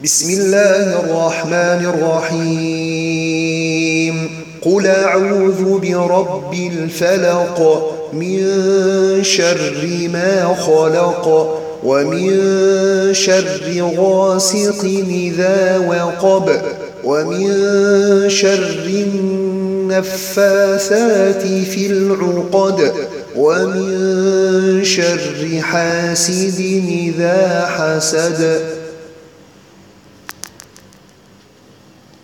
بسم الله الرحمن الرحيم. قل أعوذ برب الفلق من شر ما خلق ومن شر غاسق إذا وقب ومن شر النفاثات في العقد ومن شر حاسد إذا حسد.